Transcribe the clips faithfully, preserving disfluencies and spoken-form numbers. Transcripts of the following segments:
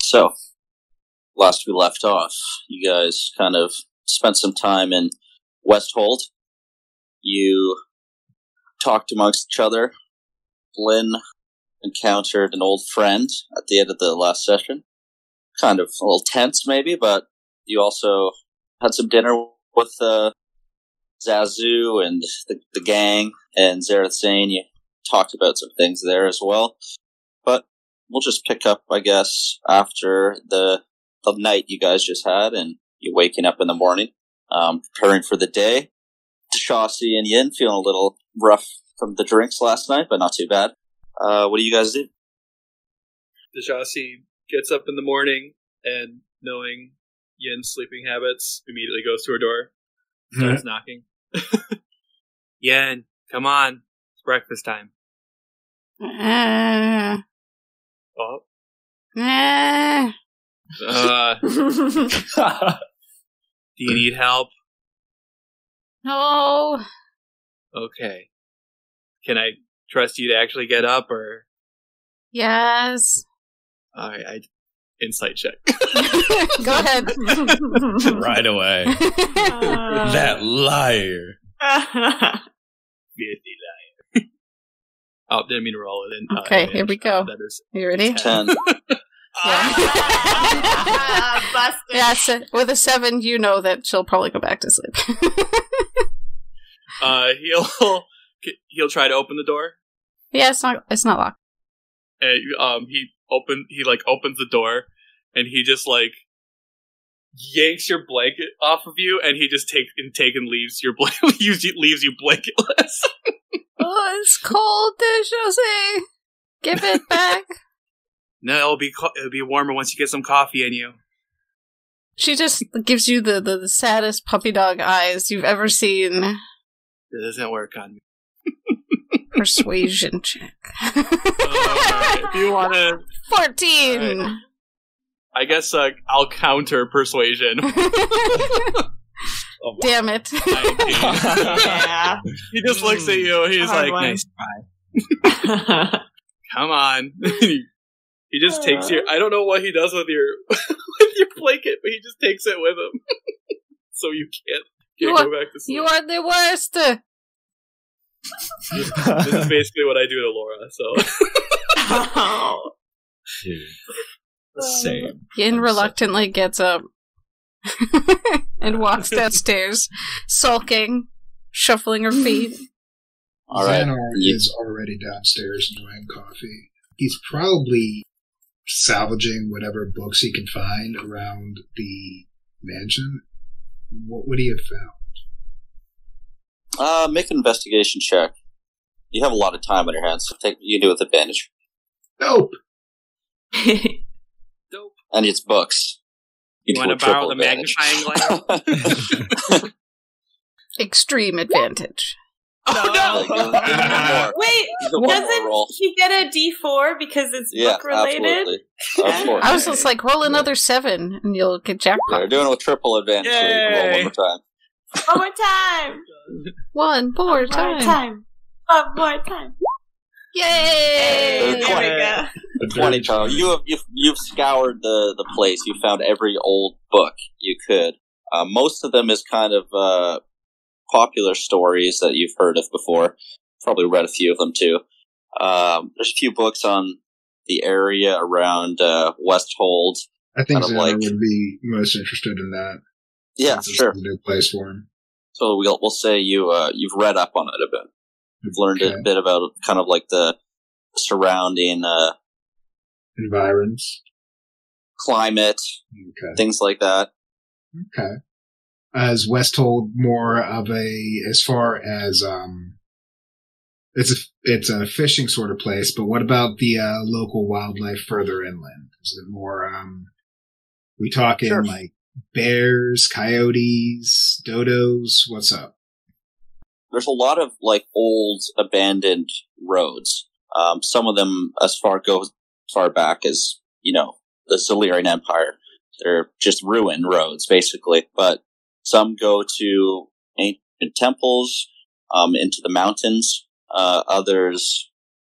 So, last we left off, you guys kind of spent some time in Westhold. You talked amongst each other. Flynn encountered an old friend at the end of the last session. Kind of a little tense, maybe, but you also had some dinner with uh, Zazu and the, the gang and Zareth Zane. You talked about some things there as well. But we'll just pick up, I guess, after the the night you guys just had and you waking up in the morning, um, preparing for the day. Shasi and Yin feeling a little rough from the drinks last night, but not too bad. Uh, what do you guys do? Deshasi gets up in the morning and, knowing Yin's sleeping habits, immediately goes to her door, starts knocking. Yin, come on. It's breakfast time. Uh, Oh. uh. Uh, Do you need help? No. okay. Can I trust you to actually get up, or... Yes. Alright, I... Insight check. Go ahead. Right away. Uh, That liar. Filthy liar. Oh, didn't mean to roll it in. Okay, uh, here we go. That is... You ready? Ten. Busted. Yeah, so with a seven, you know that she'll probably go back to sleep. Uh, he'll... He'll try to open the door. Yeah, it's not. It's not locked. And, um, he open... He, like, opens the door, and he just, like, yanks your blanket off of you, and he just take and take and leaves your blanket, leaves you, leaves you blanketless. Oh, it's cold, Josie. Give it back. No, it'll be co- it'll be warmer once you get some coffee in you. She just gives you the, the, the saddest puppy dog eyes you've ever seen. It doesn't work on me. Persuasion check. Uh, if you want to... Fourteen. Right. I guess uh, I'll counter persuasion. Oh, wow. Damn it. Yeah. He just looks at you, and he's Hard like, one. Nice try. come on. He just takes your... I don't know what he does with your with your blanket, but he just takes it with him. So you can't, You can't are- go back to sleep. You are the worst. This is basically what I do to Laura, so... Oh. Dude. The same. Yin reluctantly gets up and walks downstairs, sulking, shuffling her feet. All right. Xanar You- is already downstairs enjoying coffee. He's probably salvaging whatever books he can find around the mansion. What would he have found? Uh, make an investigation check. You have a lot of time on your hands, so take you can do it with advantage. Nope. Dope. And it's books. You do want a to borrow triple the advantage. magnifying glass? Extreme advantage. Oh, Like, give him- give him more. Wait, Give him one more doesn't roll. he get a D four because it's Yeah, book related? absolutely. Of course. I was just like, roll another seven and you'll get They're jackpot. doing it with triple advantage, so you can roll one Yay. more time. One more time. One more One more time. time. One more time. Yay! Third There we Yeah. go. The Twenty dirty total. You have you've, you've scoured the, the place. You found every old book you could. Uh, most of them is kind of uh, popular stories that you've heard of before. Probably read a few of them too. Um, there's a few books on the area around uh, Westhold. I think Kind of Xanar like- would be most interested in that. Yeah, since it's sure. a new place for him. So we'll we'll say you uh, you've read up on it a bit. You've learned Okay. a bit about kind of like the surrounding uh, Environs. climate, Okay. things like that. Okay. As Westhold more of a, as far as, um, it's a, it's a fishing sort of place, but what about the, uh, local wildlife further inland? Is it more, um, we talking Sure. like bears, coyotes, dodos? What's up? There's a lot of like old abandoned roads. Um, some of them as far go as far back as, you know, the Silurian Empire. They're just ruined roads, basically. But some go to ancient temples, um, into the mountains. Uh, others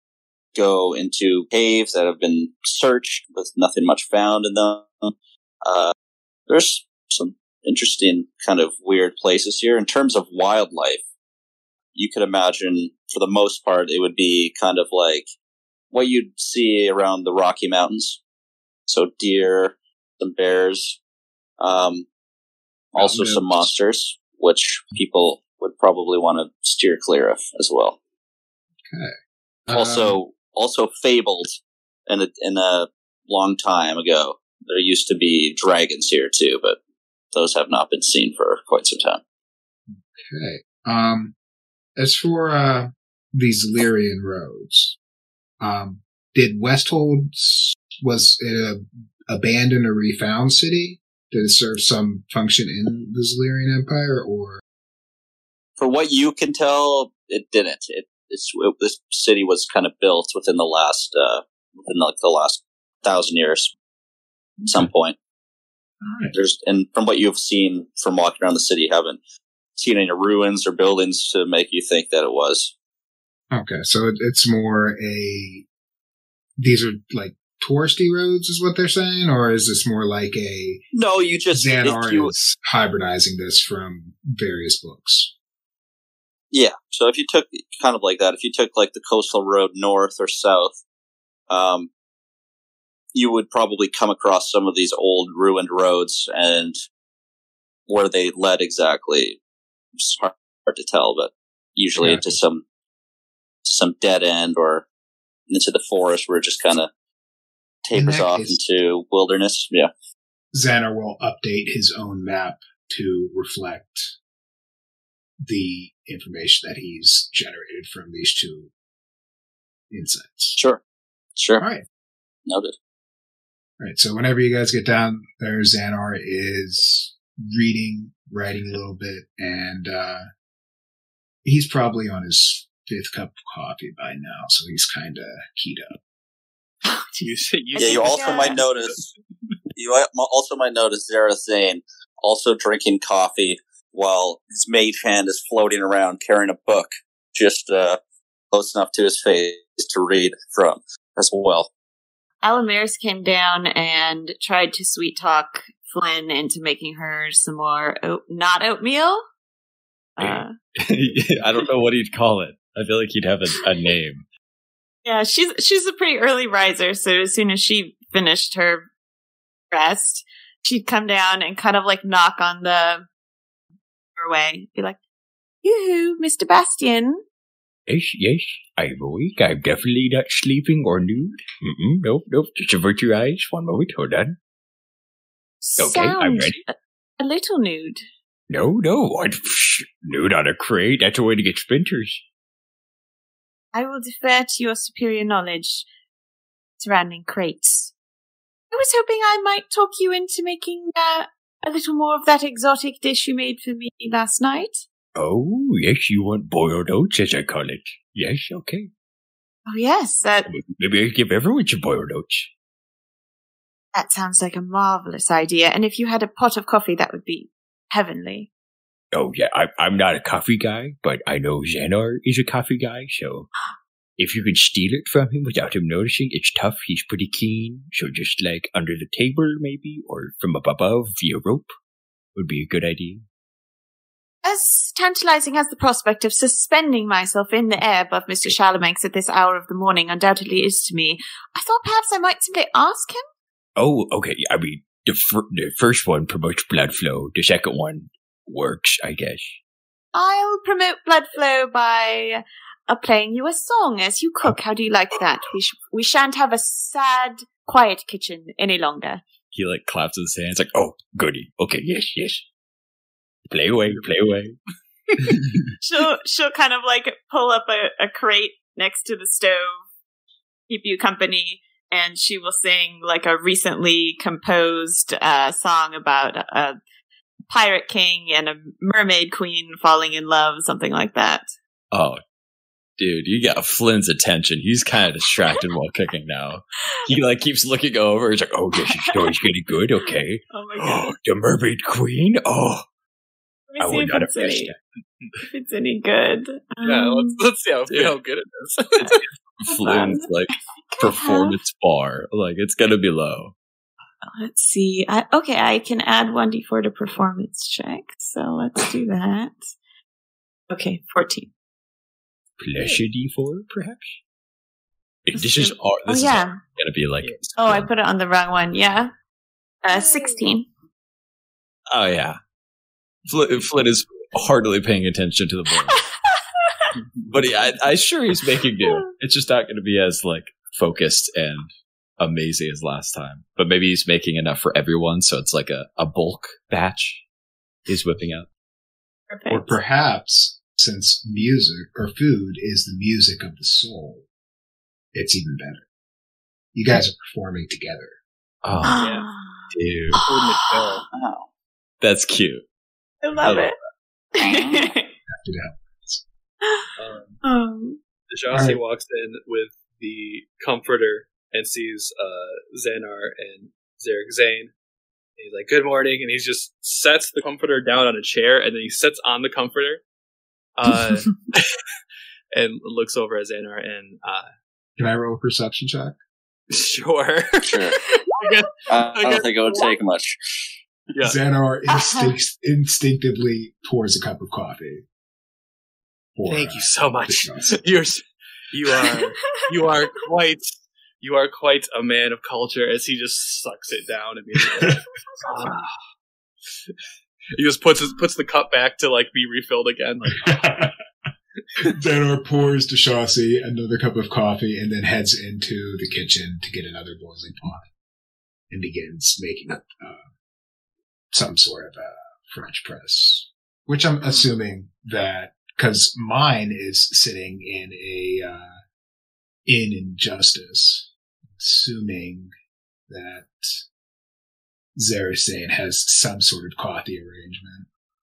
go into caves that have been searched with nothing much found in them. Uh, there's some interesting kind of weird places here. In terms of wildlife, you could imagine, for the most part, it would be kind of like what you'd see around the Rocky Mountains. So deer, some bears, um, also some monsters, which people would probably want to steer clear of as well. Okay. Also, Um, also fabled in a, in a long time ago. There used to be dragons here too, but those have not been seen for quite some time. Okay. Um, as for uh, these Lyrian roads, um, did Westhold was it a abandoned or refound city? Did it serve some function in the Zelyrian Empire, or? For what you can tell, it didn't. It, it's it, this city was kind of built within the last uh, within like the last thousand years. At some point, All right. there's and from what you've seen from walking around the city, you haven't seen any ruins or buildings to make you think that it was. Okay, so it, it's more a. These are like touristy roads, is what they're saying, or is this more like a No, you just Xanar if you, is hybridizing this from various books? yeah. So if you took kind of like that, if you took like the coastal road north or south, um, you would probably come across some of these old ruined roads, and where they led exactly, it's hard, hard to tell, but usually Yeah. into some some dead end or into the forest where it just kind of tapers that off case- into wilderness. Yeah. Xanar will update his own map to reflect the information that he's generated from these two insights. Sure. Sure. All right. Noted. All right. So whenever you guys get down there, Xanar is reading, writing a little bit, and uh, he's probably on his fifth cup of coffee by now, so he's kind of keyed up. You say you Yeah, say- you also Yeah. might notice. You also might notice Zara Zane also drinking coffee while his mage hand is floating around carrying a book just uh, close enough to his face to read from as well. Alamiris came down and tried to sweet talk Flynn into making her some more oat- not oatmeal. Uh, I don't know what he'd call it. I feel like he'd have a, a name. yeah, she's she's a pretty early riser, so as soon as she finished her rest, she'd come down and kind of like knock on the doorway, be like, "Yoo-hoo, Mister Bastian." Yes, yes, I'm awake. I'm definitely not sleeping or nude. Mm-mm, nope, nope. Just avert your eyes. One moment, hold on. Okay, I'm Sound ready. A, a little nude. No, no, I'm nude on a crate. That's a way to get splinters. I will defer to your superior knowledge surrounding crates. I was hoping I might talk you into making uh, a little more of that exotic dish you made for me last night. Oh, yes, you want boiled oats, as I call it. Yes, okay. Oh yes, that Maybe I give everyone some boiled oats. that sounds like a marvelous idea. And if you had a pot of coffee, that would be heavenly. Oh, yeah, I, I'm not a coffee guy, but I know Xanar is a coffee guy, so if you can steal it from him without him noticing, it's tough. He's pretty keen, so just like under the table, maybe, or from up above via rope would be a good idea. As tantalizing as the prospect of suspending myself in the air above Mister Charlemagne at this hour of the morning undoubtedly is to me, I thought perhaps I might simply ask him. Oh, okay, I mean, the, fir- the first one promotes blood flow, the second one works, I guess. I'll promote blood flow by uh, playing you a song as you cook. How do you like that? We sh- we shan't have a sad, quiet kitchen any longer. He like claps his hands like, oh, goody. Okay, yes, yes. Play away, play away. She'll she'll kind of like pull up a, a crate next to the stove, keep you company, and she will sing like a recently composed uh, song about a pirate king and a mermaid queen falling in love, something like that. Oh, dude, you got Flynn's attention. He's kind of distracted while cooking now. He like keeps looking over. He's like, oh, yes, your story's getting good. Okay. Oh my god. Oh, the mermaid queen? Oh. me I see would if not have it's, any, guessed that. if it's any good. Yeah, Um, let's let's see how, how good it is. Flynn's like I have- performance bar. Like it's gonna be low. Let's see. I, okay, I can add one d four to performance check. So let's do that. Okay, fourteen. Pleasure D four, perhaps? This This is is- all, Oh this is yeah. gonna be like. Oh, I put it on the wrong one. Yeah. Uh, sixteen. Oh yeah. Flynn, Flynn is hardly paying attention to the board. But yeah, I, I'm sure he's making do. It's just not going to be as like focused and amazing as last time. But maybe he's making enough for everyone, so it's like a, a bulk batch he's whipping out. Perfect. Or perhaps, since music or food is the music of the soul, it's even better. You guys are performing together. Oh, Yeah. dude. Oh. That's cute. I love I it. After that. Um, um, Jossie Alright. walks in with the comforter and sees uh, Xanar and Zarek Zane. He's like, "Good morning," and he just sets the comforter down on a chair, and then he sits on the comforter, uh, and looks over at Xanar and uh, Can I roll a perception check? sure, Sure. I guess, Uh, I I guess- don't think it would take much. yeah. Xanar instinct- instinctively pours a cup of coffee. for, Thank uh, you so much. Jossie. You're s- you are you are quite you are quite a man of culture. As he just sucks it down immediately. He just puts his, puts the cup back to like be refilled again. Like, Xanar pours to Jossie another cup of coffee and then heads into the kitchen to get another boiling pot and begins making up uh, some sort of a French press, which I'm assuming that because mine is sitting in a uh, inn in Justice, assuming that Zarasane has some sort of coffee arrangement.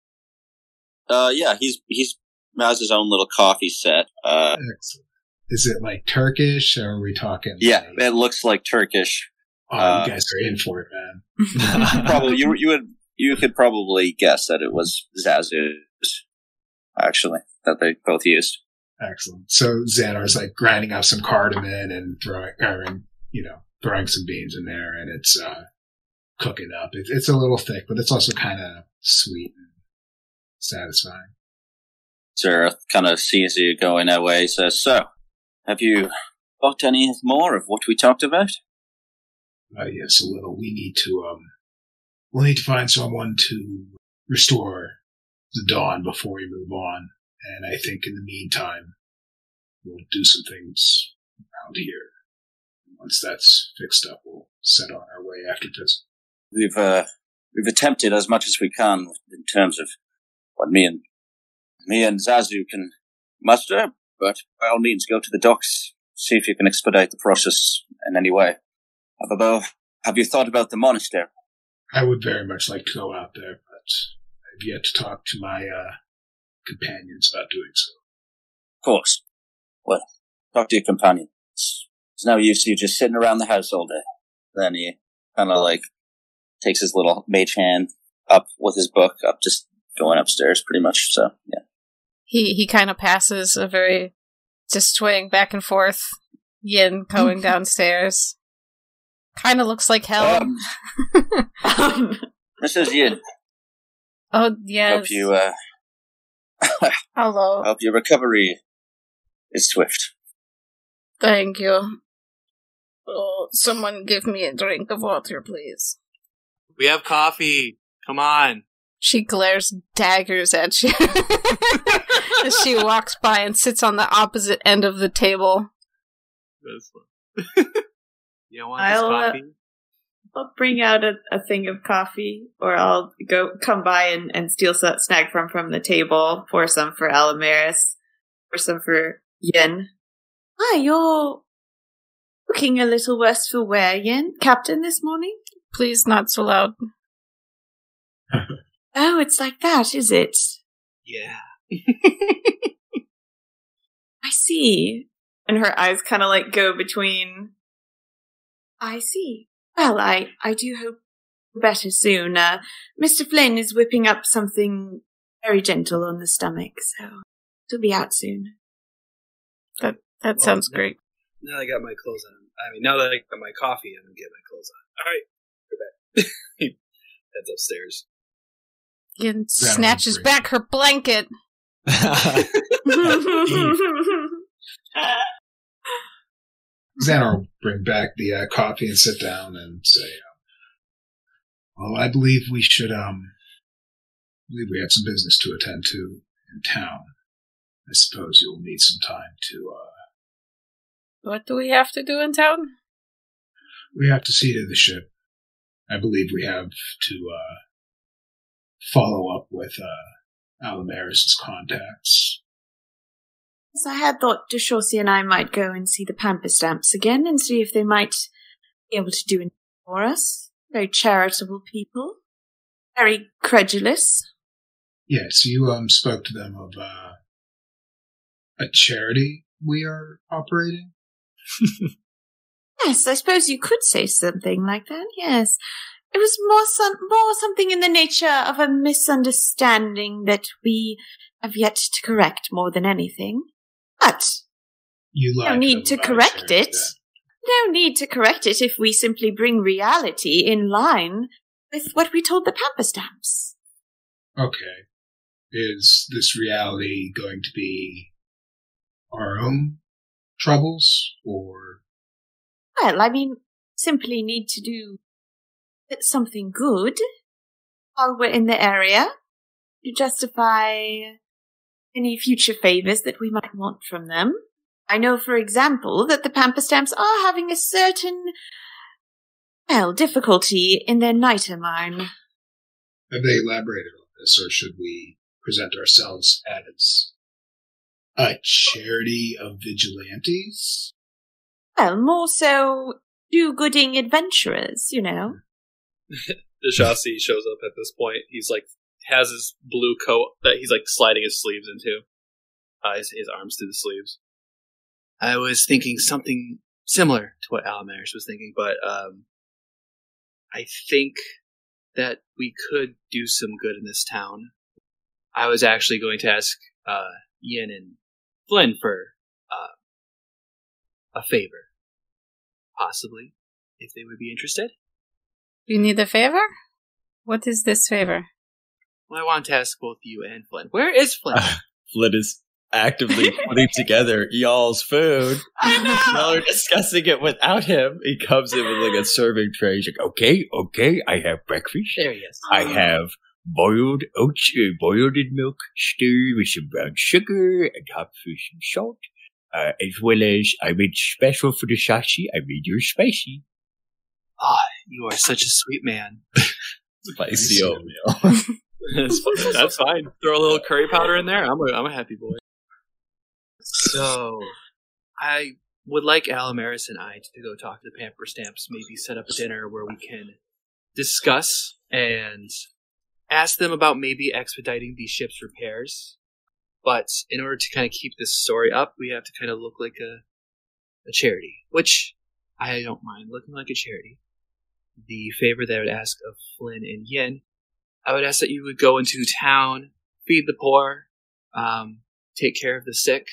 Uh, yeah, he's he's has his own little coffee set. Uh, Excellent. Is it like Turkish, or are we talking? yeah, like, it looks like Turkish. oh, uh, you guys are in for it, man. Probably you you would you could probably guess that it was Zazu's, actually, that they both used. Excellent. So Xanar's like grinding up some cardamom and throwing, or, and, you know, throwing some beans in there, and it's uh, cooking up. It, it's a little thick, but it's also kind of sweet and satisfying. Zara kind of sees you going that way, says, "So, have you got any more of what we talked about?" Uh, yes, a little. We need to, um, we'll need to find someone to restore the dawn before we move on. And I think in the meantime, we'll do some things around here. Once that's fixed up, we'll set on our way after this. We've uh, we've attempted as much as we can in terms of what me and me and Zazu can muster, but by all means, go to the docks, see if you can expedite the process in any way. Above, have you thought about the monastery? I would very much like to go out there, but I've yet to talk to my uh, companions about doing so. Of course. Well, talk to your companion. It's, it's no use you just sitting around the house all day. Then he kind of like takes his little mage hand up with his book, up just going upstairs pretty much. So, yeah. He he kind of passes a very just swaying back and forth yin going downstairs. Kind of looks like hell. Um, this is Yin. Oh yes. Hope you, uh, Hello. hope your recovery is swift. Thank you. Oh, someone give me a drink of water, please. We have coffee. Come on. She glares daggers at you as she walks by and sits on the opposite end of the table. This one. You don't want I'll, this uh, coffee? I'll bring out a, a thing of coffee, or I'll go come by and, and steal some snag from from the table. Pour some for Alamaris, pour some for Yin. Ah, you're looking a little worse for wear, Yin, Captain, this morning. Please, not so loud. Oh, it's like that, is it? Yeah. I see. And her eyes kind of like go between. I see. Well, I, I do hope better soon. Uh, Mister Flynn is whipping up something very gentle on the stomach, so it'll be out soon. That that Well, sounds now- great. Now I got my clothes on. I mean, now that I got my coffee, I'm gonna get my clothes on. All right, we're back. He heads upstairs. Ian That snatches one's great. back her blanket. Xander will bring back the uh, coffee and sit down and say, um, well, I believe we should, um, I believe we have some business to attend to in town. I suppose you'll need some time to, uh, What do we have to do in town? we have to see to the ship. I believe we have to, uh, follow up with, uh, Alamaris' contacts. So I had thought Deshaussy and I might go and see the Pamper Stamps again and see if they might be able to do anything for us. Very charitable people. Very credulous. Yes, you, um, spoke to them of, uh, a charity we are operating. Yes, I suppose you could say something like that, yes. It was more some, more something in the nature of a misunderstanding that we have yet to correct more than anything. But You no lied need them to about correct charity it. No need to correct it if we simply bring reality in line with what we told the Pamper Stamps. then. Okay. Is this reality going to be our own troubles, or Well, I mean, simply need to do something good while we're in the area to justify any future favors that we might want from them. I know, for example, that the Pamper Stamps are having a certain, well, difficulty in their niter mine. have they elaborated on this, or should we present ourselves as a charity of vigilantes? Well, more so do-gooding adventurers, you know. Deshaussy shows up at this point. He's like has his blue coat that he's like sliding his sleeves into. Uh, his, his arms through the sleeves. I was thinking something similar to what Alamaris was thinking, but um, I think that we could do some good in this town. I was actually going to ask uh, Yin and Flynn for uh, a favor, possibly, if they would be interested. You need a favor? What is this favor? Well, I want to ask both you and Flynn. Where is Flynn? Flynn is actively putting together y'all's food. I know! Y'all are discussing it without him. He comes in with like a serving tray. He's like, Okay, okay, I have breakfast. There he is. I have boiled oats, uh, boiled in milk, stirred with some brown sugar and topped with some salt. Uh, as well as I made special for the Shashi, I made yours spicy. Ah, you are such a sweet man. spicy oatmeal. That's fine. That's fine. Throw a little curry powder in there. I'm a, I'm a happy boy. So, I would like Alamaris and I to go talk to the Pamper Stamps, maybe set up a dinner where we can discuss and ask them about maybe expediting the ship's repairs. But in order to kind of keep this story up, we have to kind of look like a, a charity, which I don't mind looking like a charity. The favor that I would ask of Flynn and Yin, I would ask that you would go into town, feed the poor, um, take care of the sick.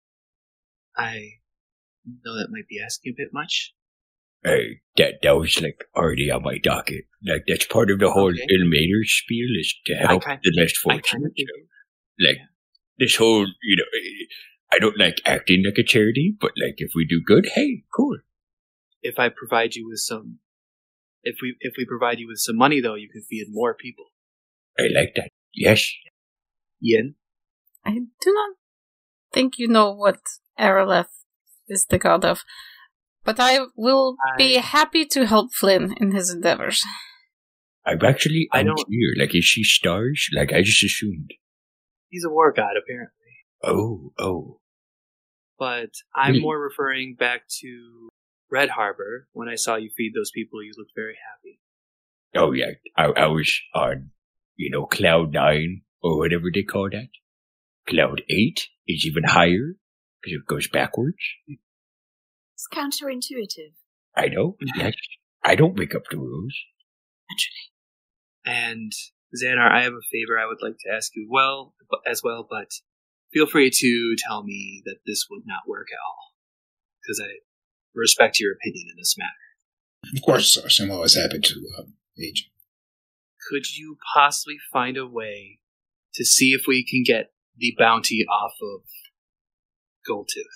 I know that might be asking a bit much. Hey, that, that was like already on my docket. Like, that's part of the whole Okay. Illuminator spiel is to help kind- the less I kind of fortunate. think Like, this whole, you know, I don't like acting like a charity, but like, if we do good, hey, cool. if I provide you with some, if we if we provide you with some money, though, you can feed more people. I like that. Yes. Yin, I do not think you know what Araleth is the god of, but I will be I- happy to help Flynn in his endeavors. I'm actually I don't- unclear. Like, is she stars? Like, I just assumed. he's a war god, apparently. Oh, oh. But I'm Really? more referring back to Red Harbor. When I saw you feed those people, you looked very happy. Oh, yeah. I, I was on, you know, Cloud nine, or whatever they call that. Cloud eight is even higher, because it goes backwards. It's counterintuitive. I know. Yes. I don't make up the rules. And Xanar, I have a favor I would like to ask you well as well, but feel free to tell me that this would not work at all, because I respect your opinion in this matter. Of course, Sarge. I'm always happy to um, aid you. Could you possibly find a way to see if we can get the bounty off of Goldtooth?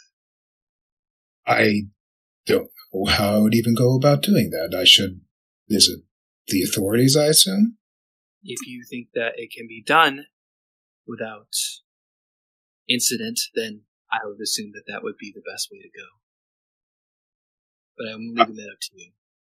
I don't know how I would even go about doing that. I should visit the authorities, I assume? If you think that it can be done without incident, then I would assume that that would be the best way to go. But I'm leaving that up to you.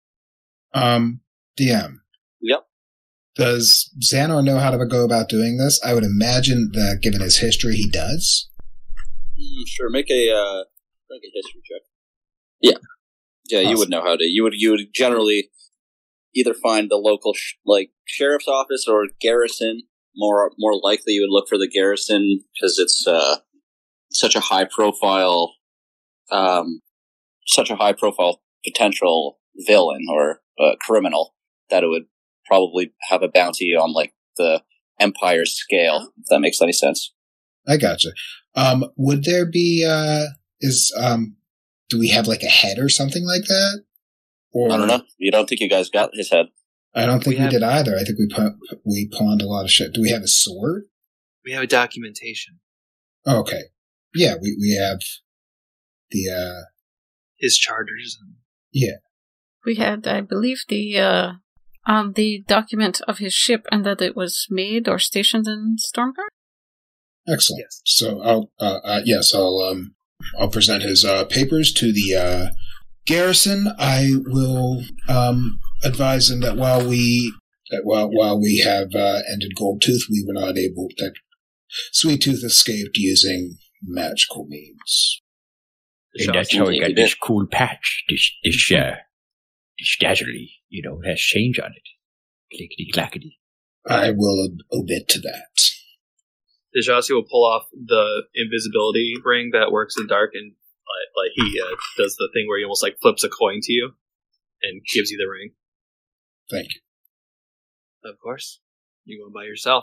Um, D M. Yep. Does Xanor know how to go about doing this? I would imagine that, given his history, he does. Mm, sure, make a uh, make a history check. Yeah, yeah, awesome. You would know how to. You would you would generally either find the local sh- like sheriff's office or garrison. More more likely, you would look for the garrison because it's uh, such a high profile, um, such a high profile potential villain or uh, criminal that it would probably have a bounty on like the empire scale. If that makes any sense. I gotcha. Um, would there be uh, is um, do we have like a head or something like that? Or I don't know. You don't think you guys got his head? I don't think we, we have, did either. I think we pa- we pawned a lot of shit. Do we have a sword? We have a documentation. Oh, okay. Yeah, we we have the uh, his charters. Yeah, we had, I believe, the uh, um the document of his ship and that it was made or stationed in Stormguard. Excellent. Yes. So I'll uh, uh, yes I'll um I'll present his uh, papers to the uh, garrison. I will um, advise them that while we that while while we have uh, ended Goldtooth, we were not able that Sweet Tooth escaped using magical means. And that's how I got this cool patch. This this uh this dazzly, you know, has change on it. Clickety clackety. I will ob- omit to that. Dejasi will pull off the invisibility ring that works in dark, and uh, like he uh, does the thing where he almost like flips a coin to you and gives you the ring. Thank you. Of course, you're going by yourself.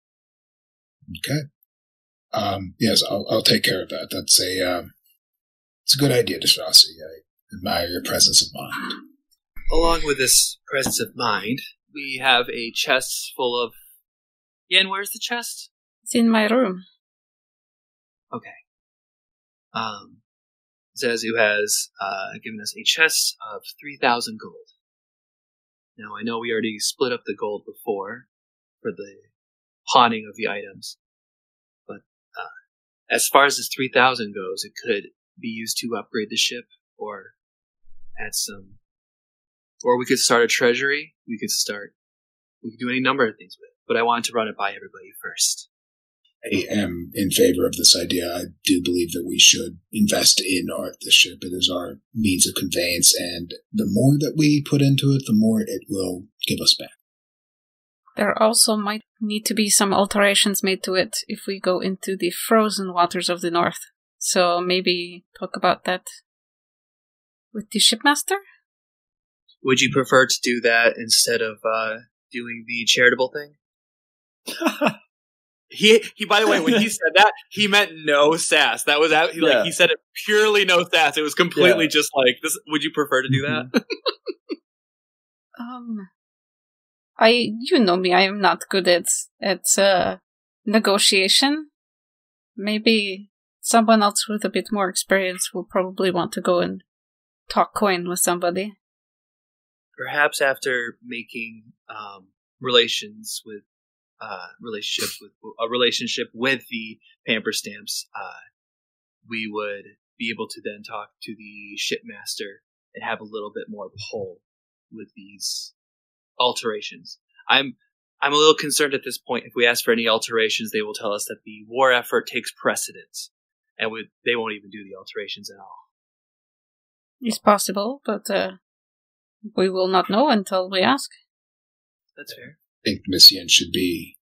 Okay. Um. Yes, I'll I'll take care of that. That's a um. It's a good idea, Dejasi. I admire your presence of mind. Along with this presence of mind, we have a chest full of. Yen, where's the chest? It's in my room. Okay. Um, Zazu has uh, given us a chest of three thousand gold. Now, I know we already split up the gold before for the pawning of the items, but uh, as far as this three thousand goes, it could be used to upgrade the ship or add some... Or we could start a treasury. We could start... We could do any number of things with it, but I wanted to run it by everybody first. I am in favor of this idea. I do believe that we should invest in our the ship. It is our means of conveyance, and the more that we put into it, the more it will give us back. There also might need to be some alterations made to it if we go into the frozen waters of the north. So maybe talk about that with the shipmaster? Would you prefer to do that instead of uh, doing the charitable thing? He, he. By the way, when he said that, he meant no sass. That was out. He, Yeah. like he said it purely no sass. It was completely Yeah. just like this. Would you prefer to do that? Um, I, you know me, I am not good at, at, uh, negotiation. Maybe someone else with a bit more experience will probably want to go and talk coin with somebody. Perhaps after making um, relations with uh, relationships with a relationship with the Pamper Stamps, uh, we would be able to then talk to the shipmaster and have a little bit more pull with these alterations. I'm I'm a little concerned at this point. If we ask for any alterations, they will tell us that the war effort takes precedence, and we, they won't even do the alterations at all. It's possible, but, uh, we will not know until we ask. That's fair. I think Missian should be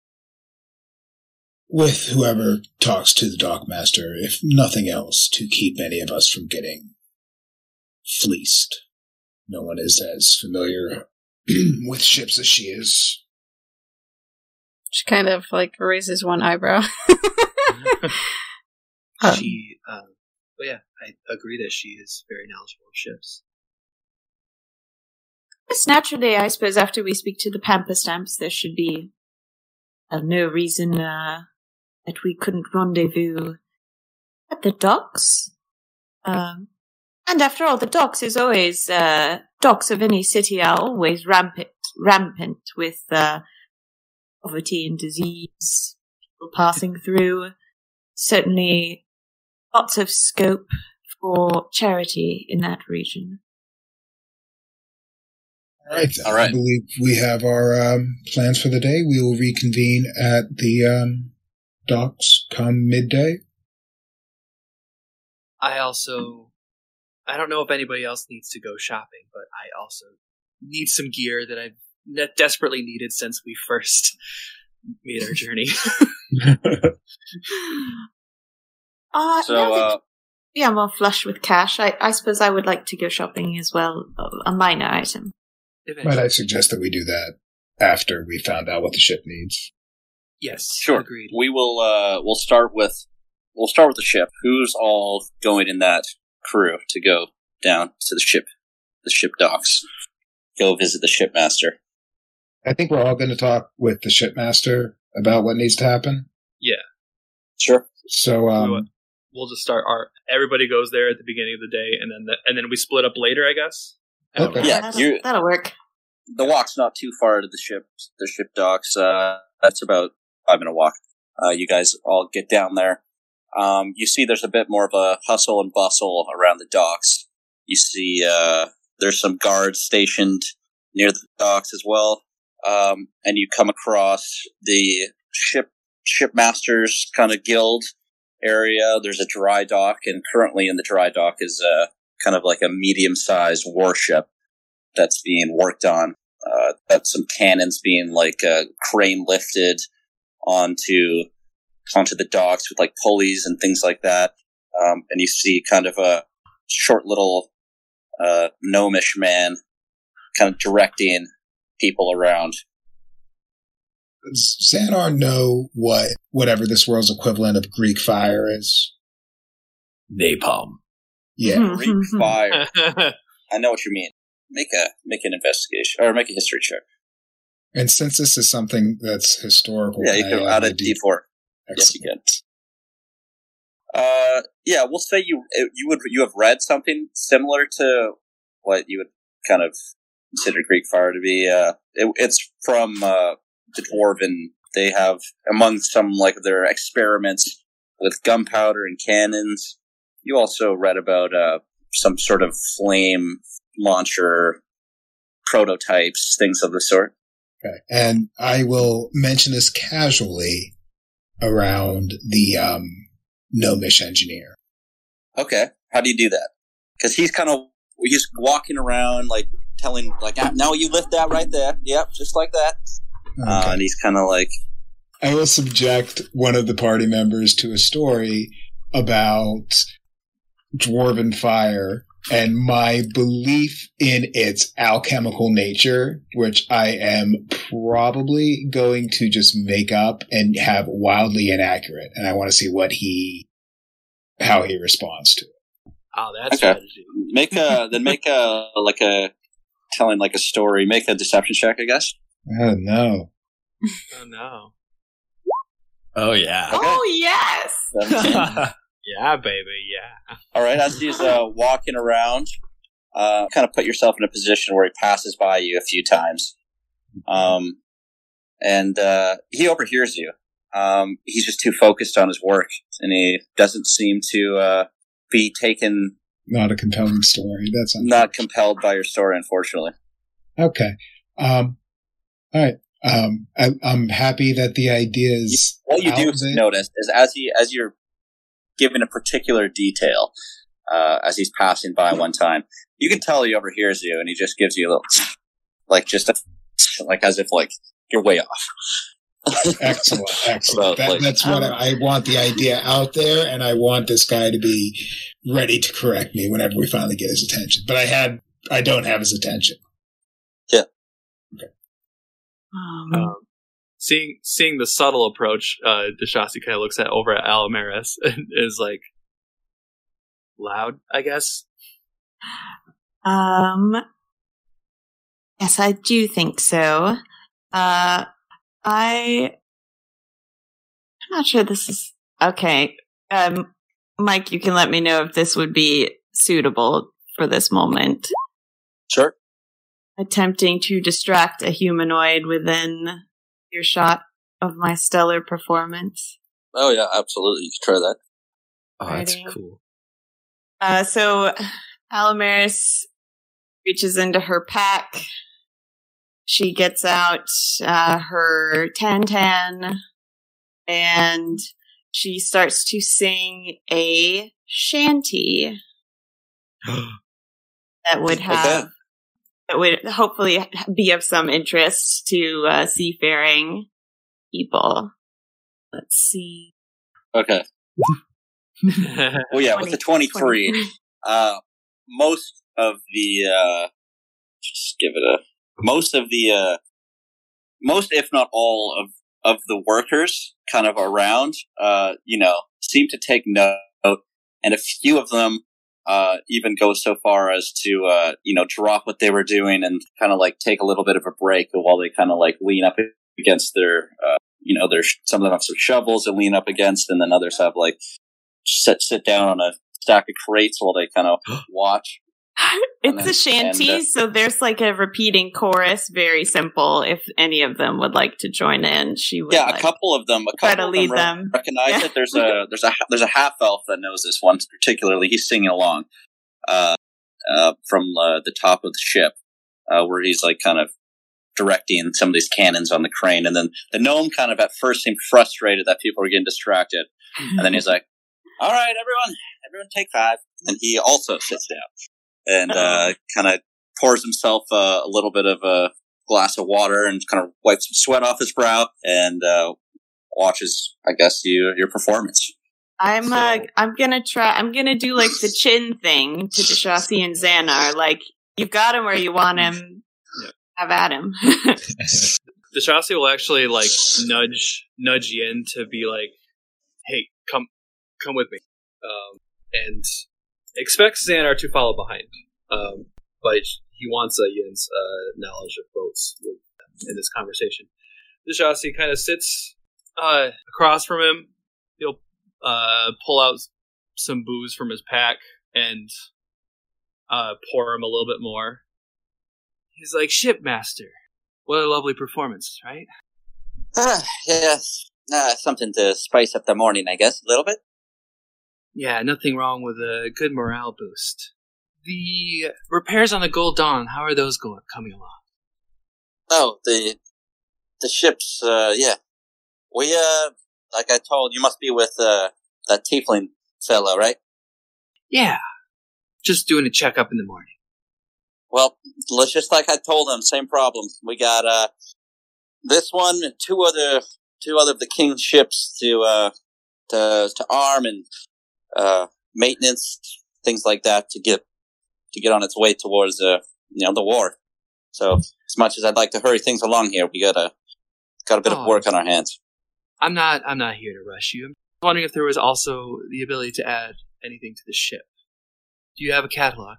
with whoever talks to the dockmaster, if nothing else, to keep any of us from getting fleeced. No one is as familiar with ships as she is. She kind of like raises one eyebrow. um, she, um, but yeah, I agree that she is very knowledgeable of ships. Yes, naturally, I suppose after we speak to the Pampa Stamps, there should be uh, no reason uh, that we couldn't rendezvous at the docks. Um, and after all, the docks is always, uh, docks of any city are always rampant, rampant with uh, poverty and disease, people passing through. Certainly lots of scope for charity in that region. All right. All right. I believe we have our um, plans for the day. We will reconvene at the um, docks come midday. I also, I don't know if anybody else needs to go shopping, but I also need some gear that I've ne- desperately needed since we first made our journey. uh, So, now that uh, we are more flush with cash, I, I suppose I would like to go shopping as well, a minor item. Might I suggest that we do that after we found out what the ship needs? Yes, Sure. agreed. We will. Uh, we'll start with. We'll start with the ship. Who's all going in that crew to go down to the ship, the ship docks? Go visit the shipmaster. I think we're all going to talk with the shipmaster about what needs to happen. Yeah. Sure. So, um, We'll just start our. Everybody goes there at the beginning of the day, and then the, and then we split up later, I guess. I don't Okay. know. Yeah, that'll, you- that'll work. The walk's not too far to the ship. The ship docks. Uh, that's about five minute walk. Uh, you guys all get down there. Um, you see, there's a bit more of a hustle and bustle around the docks. You see, uh, there's some guards stationed near the docks as well. Um, and you come across the ship shipmasters kind of guild area. There's a dry dock, and currently in the dry dock is uh, kind of like a medium-sized warship that's being worked on. Uh, that's some cannons being like uh, crane lifted onto onto the docks with like pulleys and things like that. Um, and you see kind of a short little uh, gnomish man kind of directing people around. does Xanar know what whatever this world's equivalent of Greek fire is? Napalm. Yeah. Greek fire. I know what you mean. Make a make an investigation or make a history check. And since this is something that's historical, Yeah, you I can add add a my D four. Yes, you can. Uh, yeah, we'll say you you would you have read something similar to what you would kind of consider Greek fire to be. Uh, it, it's from uh, the Dwarven. They have among some like their experiments with gunpowder and cannons. You also read about uh, some sort of flame launcher prototypes, things of the sort. Okay. And I will mention this casually around the um, gnomish engineer. Okay, how do you do that? Because he's kind of he's walking around like telling like, ah, "No, you lift that right there. Yep, just like that." Okay. Uh, and he's kind of like, I will subject one of the party members to a story about dwarven fire and my belief in its alchemical nature, which I am probably going to just make up and have wildly inaccurate. And I want to see what he, how he responds to it. Oh, that's Okay. strategy. make a then make a like a telling like a story. Make a deception check, I guess. Oh no. Oh no. Oh yeah. Oh, yes! seventeen. Yeah, baby, yeah. All right, as he's uh, walking around, uh, kind of put yourself in a position where he passes by you a few times, um, and uh, he overhears you. Um, he's just too focused on his work, and he doesn't seem to uh, be taken, Not a compelling story. That's not compelled by your story, unfortunately. okay. Um, all right. Um, I, I'm happy that the idea is. What you do out there. notice is as he as you're given a particular detail, uh, as he's passing by one time, you can tell he overhears you, and he just gives you a little, like just a, like as if like you're way off. Excellent, excellent. About, That, like- that's what I, I want the idea out there, and I want this guy to be ready to correct me whenever we finally get his attention. But I had, I don't have his attention. Um, Um, seeing seeing the subtle approach, uh, Deshasi kind of looks at over at Alamaris and is like, loud, I guess. Um. Yes, I do think so. Uh, I. I'm not sure this is okay. Um, Mike, you can let me know if this would be suitable for this moment. Sure. Attempting to distract a humanoid within earshot of my stellar performance. Oh yeah, absolutely. You can try that. Oh, that's Alrighty. cool. Uh, so Alamaris reaches into her pack. She gets out uh, her tan-tan, and she starts to sing a shanty that would have Okay. that would hopefully be of some interest to uh, seafaring people. Let's see. Okay. Well, yeah, with the twenty-three, twenty. uh, most of the, uh, just give it a, most of the, uh, most if not all of, of the workers kind of around, uh, you know, seem to take note, and a few of them, uh, even go so far as to, uh, you know, drop what they were doing and kind of like take a little bit of a break while they kind of like lean up against their, uh, you know, there's some of them have some shovels to lean up against, and then others have like sit sit down on a stack of crates while they kind of watch. It's then- a shanty, and, uh, so there's like a repeating chorus. Very simple. If any of them would like to join in, she would. Yeah, like, a couple of them. A try couple to of lead them, them. recognize Yeah. it. There's a there's a there's a half elf that knows this one particularly. He's singing along uh, uh, from uh, the top of the ship, uh, where he's like kind of directing some of these cannons on the crane. And then the gnome kind of at first seemed frustrated that people were getting distracted, and then he's like, "All right, everyone, everyone, take five." And he also sits down and uh, kind of pours himself uh, a little bit of a glass of water and kind of wipes some sweat off his brow and uh, watches, I guess, you your performance. I'm So- uh, I'm gonna try. I'm gonna do like the chin thing to Deshasi and Xanar. Like, you've got him where you want him. Yeah. Have at him. Deshasi will actually like nudge nudge Yin to be like, "Hey, come come with me," um, and expects Xanar to follow behind. Um, but he wants uh, Yin's uh, knowledge of boats with them in this conversation. Deshasi kind of sits uh, across from him. He'll uh, pull out some booze from his pack and uh, pour him a little bit more. He's like, "Shipmaster, what a lovely performance, right?" Ah, yes, uh, something to spice up the morning, I guess, a little bit. Yeah, nothing wrong with a good morale boost. The repairs on the Gold Dawn, how are those going coming along? Oh, the the ships. Uh, yeah, we uh, like I told you, must be with uh, that tiefling fellow, right? Yeah, just doing a checkup in the morning. Well, let's just like I told him, same problem. We got uh, this one and two other two other of the king's ships to uh, to to arm and uh, maintenance, things like that to get to get on its way towards uh, you know the war. So as much as I'd like to hurry things along here, we got a got a bit Oh. of work on our hands. I'm not. I'm not here to rush you. I'm wondering if there was also the ability to add anything to the ship. Do you have a catalog?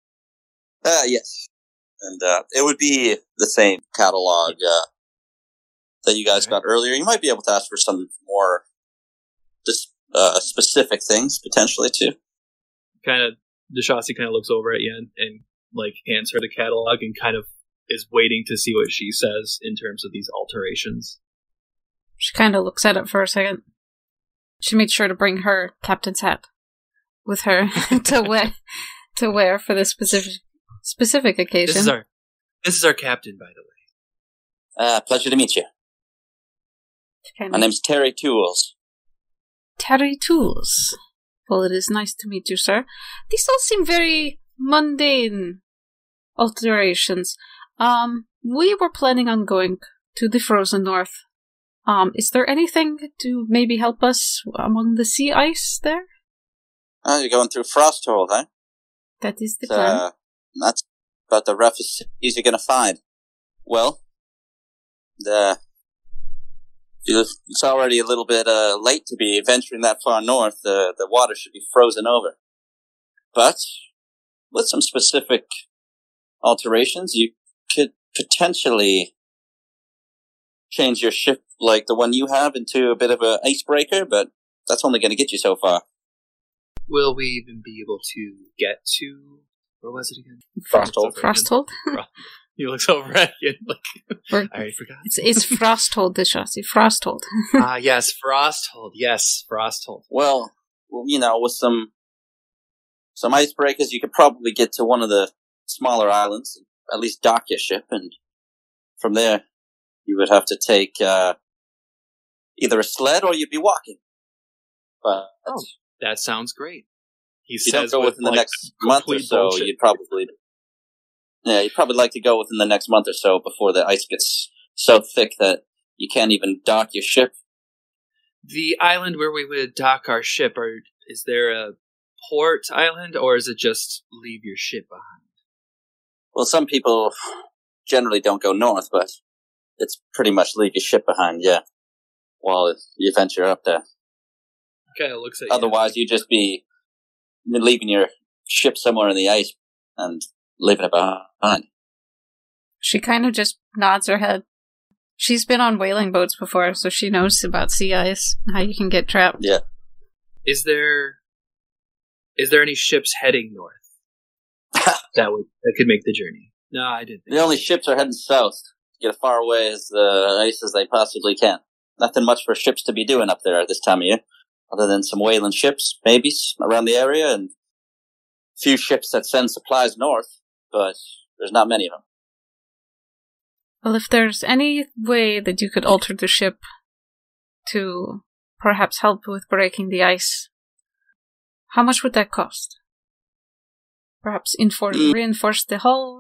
Uh, yes, and uh, it would be the same catalog uh, that you guys got earlier. You might be able to ask for some more just uh, specific things potentially too. Kind of. Deshasi kind of looks over at Yen and like hands her the catalog and kind of is waiting to see what she says in terms of these alterations. She kind of looks at it for a second. She made sure to bring her captain's hat with her to wear to wear for this specific specific occasion. This is our this is our captain, by the way. Uh, pleasure to meet you. Kind My of name's Terry Tools. Terry Tools. Well, it is nice to meet you, sir. These all seem very mundane alterations. Um, we were planning on going to the frozen north. Um, is there anything to maybe help us among the sea ice there? Oh, you're going through Frosthold, huh? That is the So, plan. uh, that's about the roughest seas you're gonna find. Well, the It's already a little bit uh, late to be venturing that far north. Uh, the water should be frozen over. But with some specific alterations, you could potentially change your ship like the one you have into a bit of an icebreaker, but that's only going to get you so far. Will we even be able to get to... Where was it again? Frosthold. Frosthold? He looks over at you like, We're- I already forgot. It's, it's Frosthold, Deshasi. Frosthold. Ah, yes, Frosthold. Yes, Frosthold. Well, well, you know, with some some icebreakers, you could probably get to one of the smaller islands, at least dock your ship, and from there, you would have to take uh, either a sled or you'd be walking. But Oh, that sounds great. He if you don't says go with, within the like, next month or complete so, bullshit. you'd probably yeah, you'd probably like to go within the next month or so before the ice gets so thick that you can't even dock your ship. The island where we would dock our ship, or is there a port island, or is it just leave your ship behind? Well, some people generally don't go north, but it's pretty much leave your ship behind, yeah, while you venture up there. Kind of looks at Otherwise, you'd just be leaving your ship somewhere in the ice and leaving it behind. She kind of just nods her head. She's been on whaling boats before, so she knows about sea ice, how you can get trapped. Yeah. Is there is there any ships heading north that would that could make the journey? No, I didn't. Think The only ships are heading south to get as far away as the ice as they possibly can. Nothing much for ships to be doing up there at this time of year, other than some whaling ships, maybe, around the area, and a few ships that send supplies north, but there's not many of them. Well, if there's any way that you could alter the ship to perhaps help with breaking the ice, how much would that cost? Perhaps infor- Mm. reinforce the hull?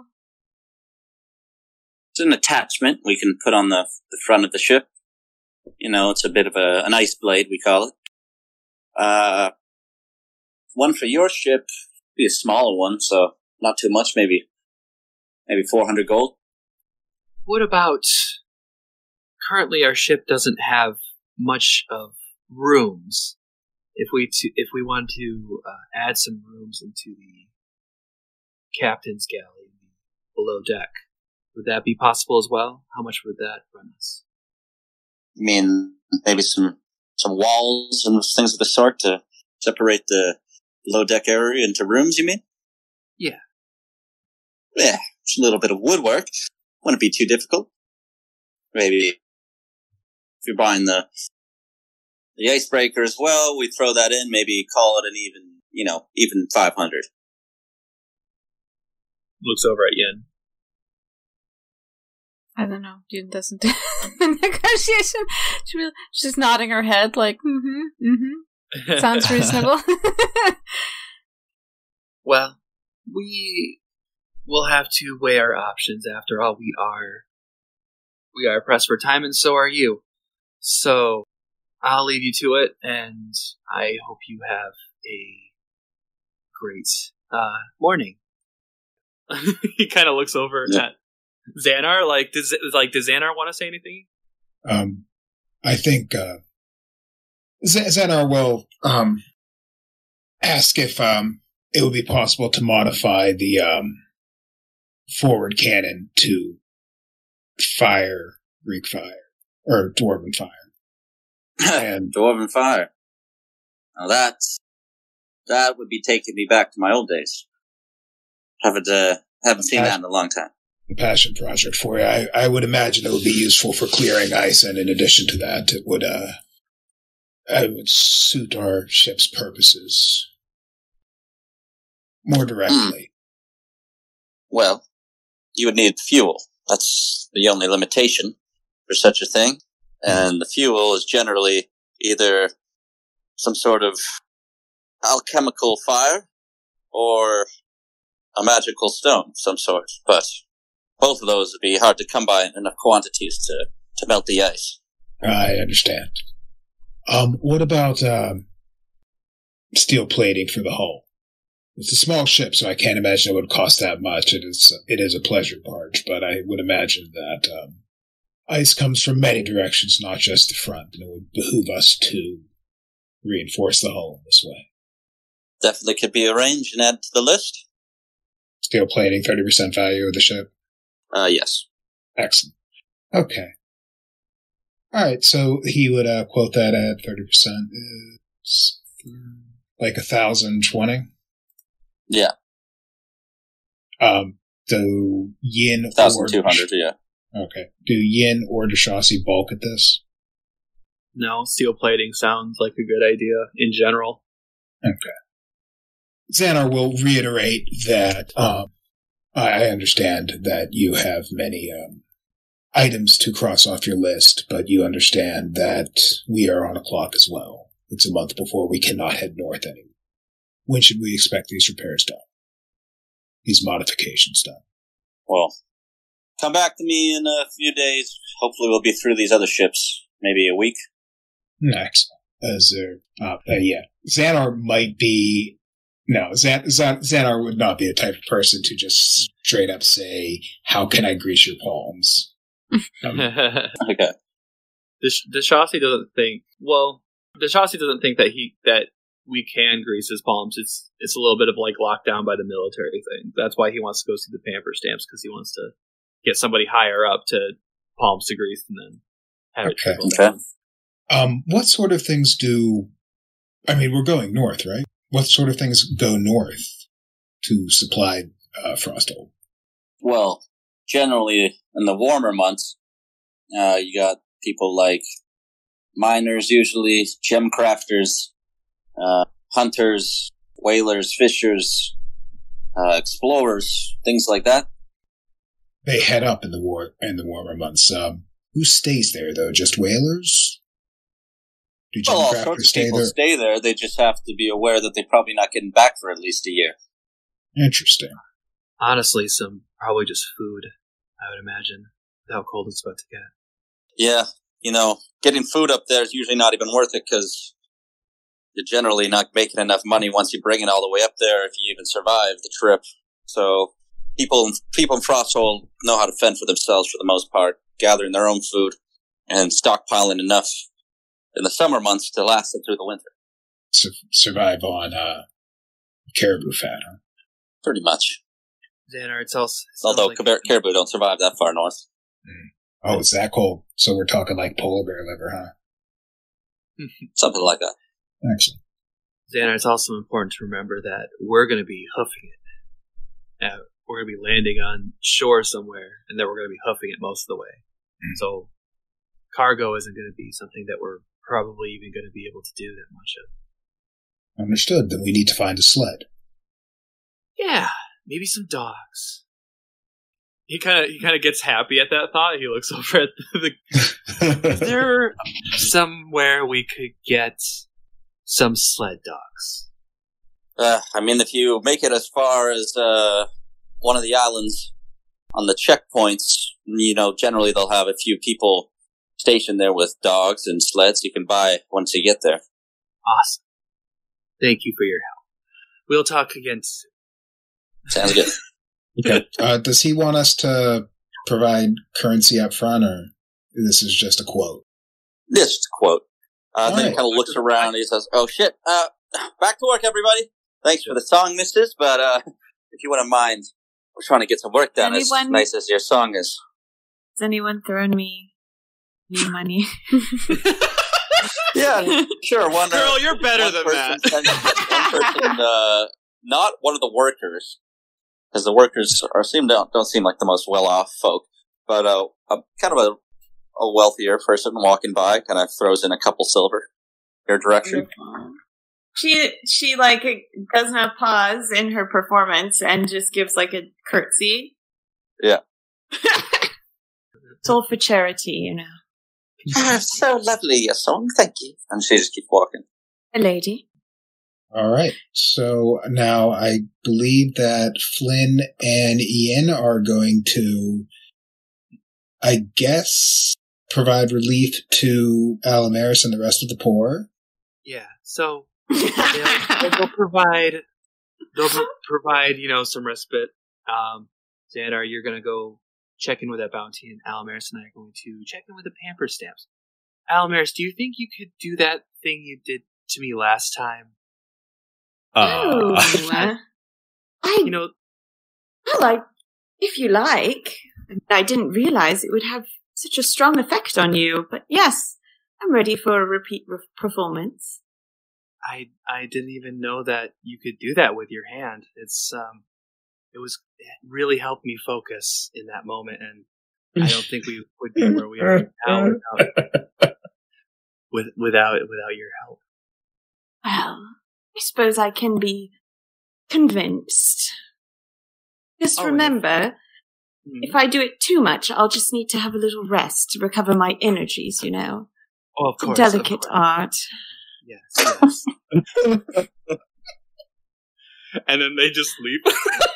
It's an attachment we can put on the, the front of the ship. You know, it's a bit of a, an ice blade, we call it. Uh, one for your ship, be a smaller one, so not too much, maybe, maybe four hundred gold. What about currently our ship doesn't have much of rooms. If we to, if we want to uh, add some rooms into the captain's galley below deck, would that be possible as well? How much would that run us? I mean, maybe some, some walls and things of the sort to separate the low deck area into rooms, you mean? Yeah. Yeah, just a little bit of woodwork. Wouldn't be too difficult. Maybe if you're buying the the icebreaker as well, we throw that in, maybe call it an even, you know, even five hundred. Looks over at Yen. I don't know. June doesn't do the negotiation. She really, she's nodding her head like, mm-hmm, mm-hmm. Sounds reasonable. Well, we will have to weigh our options. After all, we are we are pressed for time, and so are you. So I'll leave you to it, and I hope you have a great uh, morning. He kind of looks over Yeah. at Xanar. Like, does like does Xanar want to say anything? Um, I think uh, Z- Xanar will um, ask if um, it would be possible to modify the um, forward cannon to fire Greek fire or Dwarven fire. And Dwarven fire. Now that, that would be taking me back to my old days. Haven't, uh, haven't seen that in a long time. a passion project for you. I, I would imagine it would be useful for clearing ice, and in addition to that, it would uh, it would suit our ship's purposes more directly. Well, you would need fuel. That's the only limitation for such a thing. And the fuel is generally either some sort of alchemical fire or a magical stone of some sort. But both of those would be hard to come by in enough quantities to, to melt the ice. I understand. Um, what about um, steel plating for the hull? It's a small ship, so I can't imagine it would cost that much. It is it is a pleasure barge, but I would imagine that um, ice comes from many directions, not just the front, and it would behoove us to reinforce the hull in this way. Definitely could be arranged and add to the list. Steel plating, thirty percent value of the ship. Uh, yes. Excellent. Okay. All right, so he would uh, quote that at thirty percent. Is like one thousand twenty? Yeah. Um, do Yin one thousand two hundred, yeah. Okay. Do Yin or Deshassi bulk at this? No, steel plating sounds like a good idea in general. Okay. Xanar will reiterate that um, I understand that you have many um, items to cross off your list, but you understand that we are on a clock as well. It's a month before we cannot head north anymore. When should we expect these repairs done? These modifications done? Well, come back to me in a few days. Hopefully we'll be through these other ships. Maybe a week. Excellent. As there, uh, uh, yeah. Xanar might be... No, Xan- Xan- Xanar would not be a type of person to just straight up say, how can I grease your palms? Um, Okay. The Deshassi doesn't think. Well, Deshassi doesn't think that he that we can grease his palms. It's it's a little bit of like lockdown by the military thing. That's why he wants to go see the Pamper stamps, because he wants to get somebody higher up to palms to grease and then have it Okay. trickle Okay. down. Um, what sort of things do... I mean, we're going north, right? What sort of things go north to supply uh, Frosthold? Well, generally, in the warmer months, uh, you got people like miners, usually, gem crafters, uh, hunters, whalers, fishers, uh, explorers, things like that. They head up in the war in the warmer months. Um, who stays there, though? Just whalers? Do Well, all gem sorts crafters of stay people there? stay there. They just have to be aware that they're probably not getting back for at least a year. Interesting. Honestly, some probably just food, I would imagine, with how cold it's about to get. Yeah, you know, getting food up there is usually not even worth it because you're generally not making enough money once you bring it all the way up there if you even survive the trip. So people, people in Frosthold know how to fend for themselves for the most part, gathering their own food and stockpiling enough in the summer months to last them through the winter. Sur- survive on uh, caribou fat, huh? Pretty much. Xanar, it's also... it sounds Although like- car- caribou don't survive that far north. Mm. Oh, it's that cold. So we're talking like polar bear liver, huh? Something like that. Excellent. Xanar, it's also important to remember that we're going to be hoofing it. Uh, we're going to be landing on shore somewhere, and then we're going to be hoofing it most of the way. Mm. So cargo isn't going to be something that we're probably even going to be able to do that much of. Understood. Then we need to find a sled. Yeah, maybe some dogs. He kind of he kind of gets happy at that thought. He looks over at the. Is there somewhere we could get some sled dogs? Uh, I mean, if you make it as far as uh, one of the islands on the checkpoints, you know, generally they'll have a few people stationed there with dogs and sleds you can buy once you get there. Awesome. Thank you for your help. We'll talk again soon. Sounds good. Okay. Uh, does he want us to provide currency up front, or this is just a quote? This is a quote. Uh, then Right. he kind of looks around and he says, "Oh shit! Uh, back to work, everybody. Thanks for the song, Missus But uh, if you wouldn't mind, we're trying to get some work done. As Anyone- nice as your song is." Has anyone thrown me any money? Yeah, sure. One uh, Girl, you're better one than person that. sends- one person, uh, not one of the workers, because the workers are seem don't, don't seem like the most well-off folk, but uh, a kind of a, a wealthier person walking by kind of throws in a couple silver your direction. She she like does not pause in her performance and just gives like a curtsy. Yeah. It's all for charity, you know. Ah, so lovely, your song. Thank you. And she just keeps walking. A lady. All right. So now I believe that Flynn and Ian are going to, I guess, provide relief to Alamaris and the rest of the poor. Yeah, so they'll, they'll provide they'll pro- provide you know some respite. Um, Xanar, you're gonna go check in with that bounty, and Alamaris and I are going to check in with the pamper stamps. Alamaris, do you think you could do that thing you did to me last time? Oh, Uh, I, You know, well, I, if you like. I didn't realize it would have such a strong effect on you, but yes, I'm ready for a repeat re- performance. I I didn't even know that you could do that with your hand. It's um, it was it really helped me focus in that moment, and I don't think we would be where we are now without with, without without your help. Well, I suppose I can be convinced. Just Oh, remember, Hmm. if I do it too much, I'll just need to have a little rest to recover my energies, you know. Oh, of It's a course, of delicate course. art. Yes, yes. And then they just leave.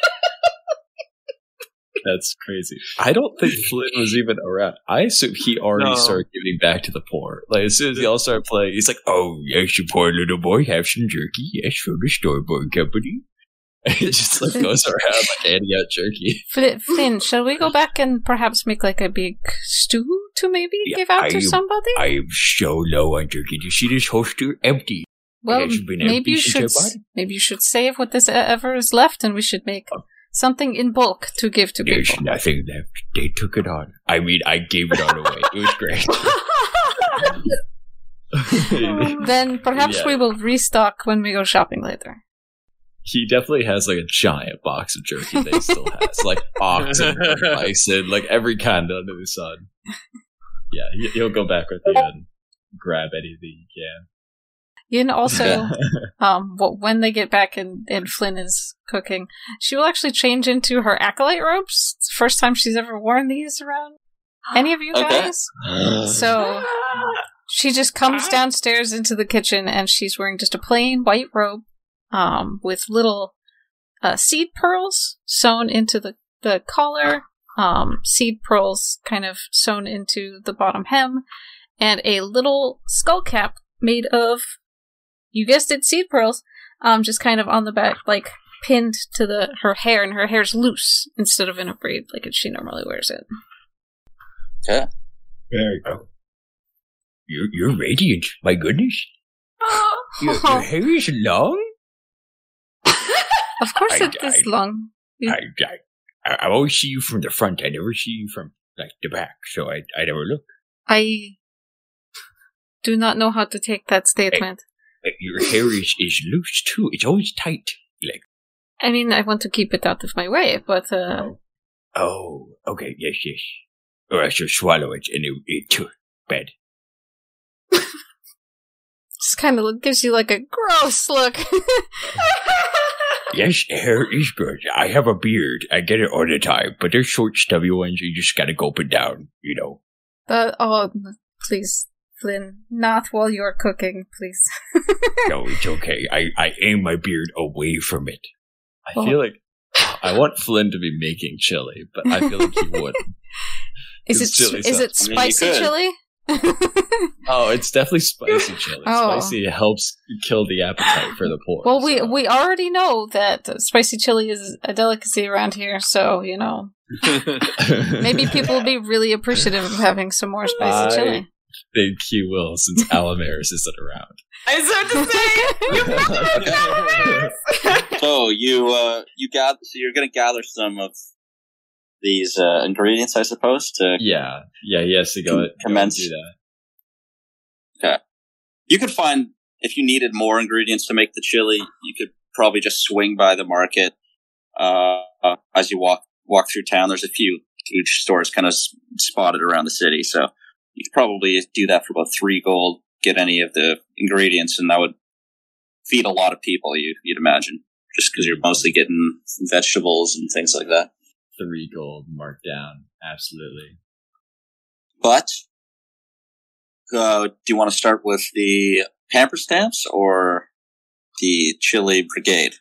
That's crazy. I don't think Flynn was even around. I assume he already No. started giving back to the poor. Like as soon as y'all started playing, he's like, Oh, yes, you poor little boy, have some jerky. Yes, from the store-bought company. he just like goes around like handing out jerky. Fl- Flynn, shall we go back and perhaps make like a big stew to maybe Yeah, Uh, give out to I- somebody? I am so low on jerky. Do you see this holster? Empty. well, has been maybe empty you since should I s- bought it. maybe you should save what this ever is left, and we should make something in bulk to give to There's people. nothing left. They took it on. I mean, I gave it all away. It was great. Then perhaps Yeah. we will restock when we go shopping later. He definitely has like a giant box of jerky that he still has, like oxen, bison, like every kind under the sun. Yeah, he- he'll go back with you and grab anything he can. You know, also, um, wh- when they get back and, and Flynn is cooking, she will actually change into her acolyte robes. It's the first time she's ever worn these around any of you Okay. guys. So she just comes downstairs into the kitchen and she's wearing just a plain white robe, um, with little uh, seed pearls sewn into the, the collar, um, seed pearls kind of sewn into the bottom hem, and a little skull cap made of, you guessed it, seed pearls, um, just kind of on the back, like pinned to the her hair, and her hair's loose instead of in a braid like she normally wears it. Okay. Very cool. You're, you're radiant. My goodness. Your, your hair is long? Of course I- it is I- long. You- I, I, I always see you from the front. I never see you from, like, the back. So I, I never look. I do not know how to take that statement. Uh, Your hair is, is loose, too. It's always tight. Like, I mean, I want to keep it out of my way, but uh, oh, okay, yes, yes. Or I should swallow it and it, it too bad. just kind of gives you like a gross look. Yes, hair is good. I have a beard. I get it all the time. But they're short, stubby ones. You just gotta gulp it down, you know. But, oh, please, Flynn, not while you're cooking, please. No, it's okay. I, I aim my beard away from it. I feel like I want Flynn to be making chili, but I feel like he wouldn't. Is It's it chili is it sauce. I mean, you spicy could. chili? Oh, it's definitely spicy chili. Oh. Spicy helps kill the appetite for the poor. Well, we so. we already know that uh, spicy chili is a delicacy around here, so you know maybe people will be really appreciative of having some more spicy I- chili. think he will since Alamaris isn't around. I was about to say, you So you uh you got so you're gonna gather some of these uh, ingredients, I suppose, to Yeah, yeah, he has to go, go and Commence. do that. you could find if you needed more ingredients to make the chili, you could probably just swing by the market uh, uh as you walk walk through town. There's a few food stores kind of s- spotted around the city, so you could probably do that for about three gold, get any of the ingredients, and that would feed a lot of people, you, you'd imagine, just because you're mostly getting vegetables and things like that. Three gold marked down. Absolutely. But uh, do you want to start with the pamper stamps or the chili brigade?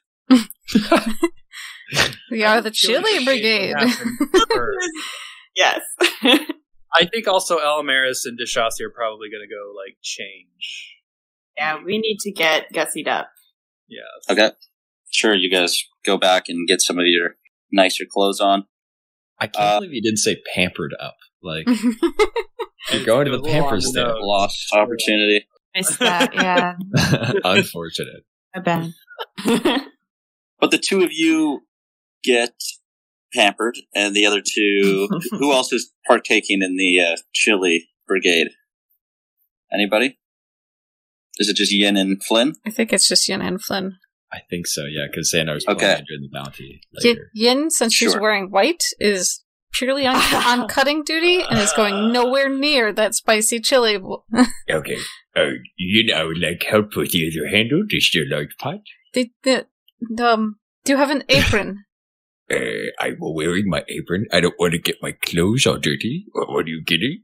We are the Chili chili brigade. happened first. yes. I think also Alamaris and Deshasi are probably going to go, like, change. Yeah, we need to get gussied up. Yeah. Okay. Sure, you guys go back and get some of your nicer clothes on. I can't Uh, believe you didn't say pampered up. Like, you're going to the It was a little Pampers on the stand. nose. Lost opportunity. Missed that, yeah. Unfortunate. My bad. But the two of you get pampered, and the other two. Who else is partaking in the uh, chili brigade? Anybody? Is it just Yin and Flynn? I think it's just Yin and Flynn. I think so, yeah, because Xanar's Okay. planning during the bounty Y- later. Yin, since she's Sure. wearing white, is purely on, on cutting duty and is going nowhere near that spicy chili. Okay. Uh, you know, like help with the other handle, just your large pot. the, the, um, do you have an apron? Uh, I'm wearing my apron. I don't want to get my clothes all dirty. What, what are you getting?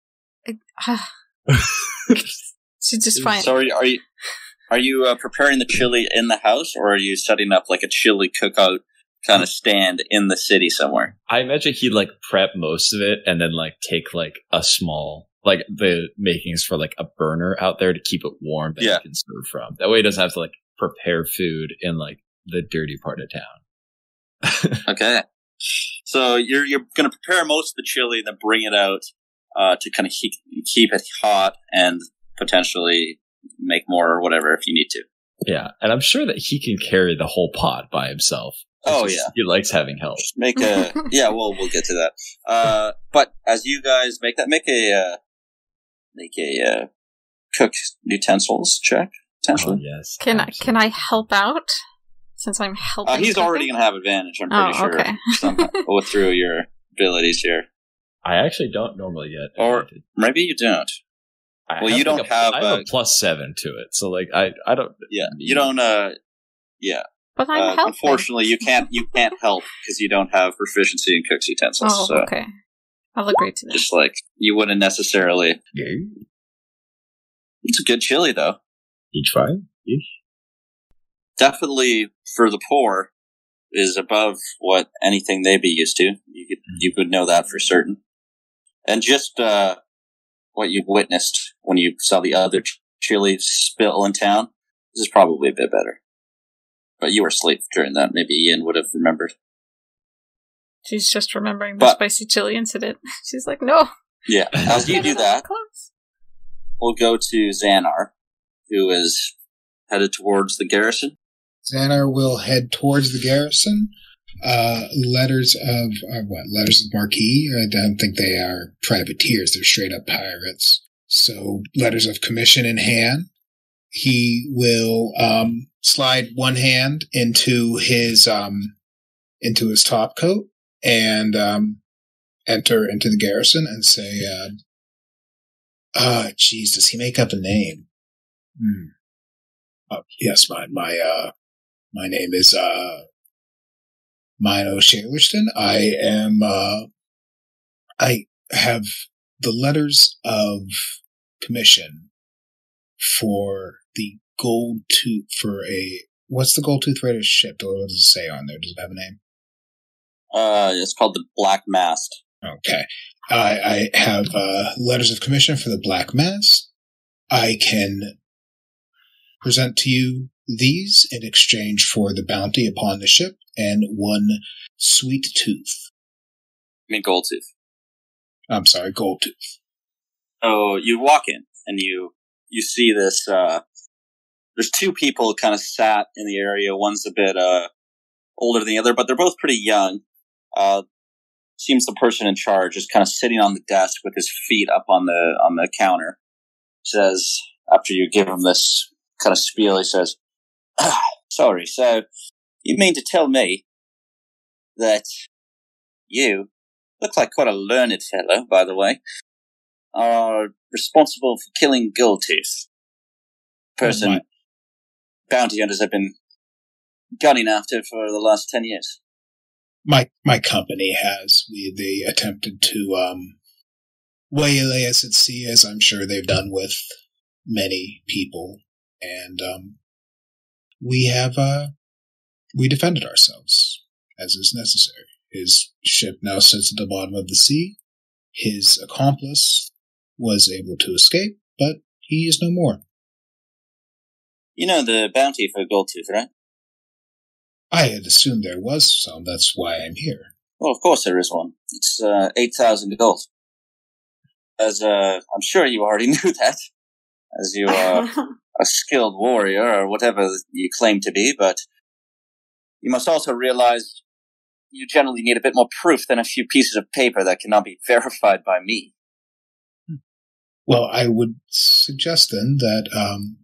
She's just fine. So are you are you, are you uh, preparing the chili in the house, or are you setting up like a chili cookout kind of stand in the city somewhere? I imagine he'd like prep most of it and then like take like a small, like the makings for like a burner out there to keep it warm that Yeah. he can serve from. That way he doesn't have to like prepare food in like the dirty part of town. Okay. So you're you're going to prepare most of the chili, then bring it out uh, to kind of he- keep it hot and potentially make more or whatever if you need to. Yeah. And I'm sure that he can carry the whole pot by himself. It's Oh, just- yeah. He likes having help. Just make a yeah. Well, we'll get to that. Uh, but as you guys make that, make a uh, make a uh, cook utensils check. Oh, Potentially, yes. Can I, absolutely. can I help out? Since I'm helping. uh, he's cooking? already going to have advantage. I'm pretty Oh, sure okay. somehow, with through your abilities here. I actually don't normally get Or- advantage. Maybe you don't. I well, have you don't like a- have, I have uh, a plus seven to it. So like I, I don't. Yeah, you don't. Uh, yeah. But I'm Uh, helping. unfortunately, you can't. You can't help because you don't have proficiency in cook's utensils. Oh, so okay. I'll agree to that. just like you wouldn't necessarily. Yeah. It's a good chili, though. Each fine? Yes. Definitely for the poor is above what anything they'd be used to. You could you could know that for certain. And just uh, what you've witnessed when you saw the other ch- chili spill in town, this is probably a bit better. But you were asleep during that. Maybe Ian would have remembered. She's just remembering the But- spicy chili incident. She's like, no. Yeah. As you do that, Close. we'll go to Xanar, who is headed towards the garrison. Xanar will head towards the garrison. Uh, letters of uh, what? Letters of Marquis. I don't think they are privateers. They're straight up pirates. So letters of commission in hand. He will um, slide one hand into his um, into his top coat and um, enter into the garrison and say, uh, "Ah, geez, does he make up a name?" Hmm. Uh, yes, my my uh, my name is uh, Mino Shailerston. I am. Uh, I have the letters of commission for the gold tooth for a. What's the gold tooth Raiders ship? What does it say on there? Does it have a name? Uh, it's called the Black Mast. Okay. I, I have uh, letters of commission for the Black Mass. I can present to you these in exchange for the bounty upon the ship and one sweet tooth. I mean, gold tooth. I'm sorry, gold tooth. Oh, you walk in and you you see this. Uh, there's two people kind of sat in the area. One's a bit uh, older than the other, but they're both pretty young. Uh, seems the person in charge is kind of sitting on the desk with his feet up on the on the counter. Says after you give him this kind of spiel, he says, ah, "Sorry, so you mean to tell me that you look like quite a learned fellow, by the way, are responsible for killing Goldtooth, person my- bounty hunters have been gunning after for the last ten years. My my company has. We they attempted to um, waylay us at sea, as I'm sure they've done with many people, and um, we have uh, we defended ourselves as is necessary. His ship now sits at the bottom of the sea. His accomplice was able to escape, but he is no more. You know the bounty for Goldtooth, right? I had assumed there was some. That's why I'm here. Well, of course there is one. It's uh, eight thousand gold. As uh, I'm sure you already knew that, as you are a skilled warrior or whatever you claim to be, but you must also realize you generally need a bit more proof than a few pieces of paper that cannot be verified by me. Well, I would suggest then that, um,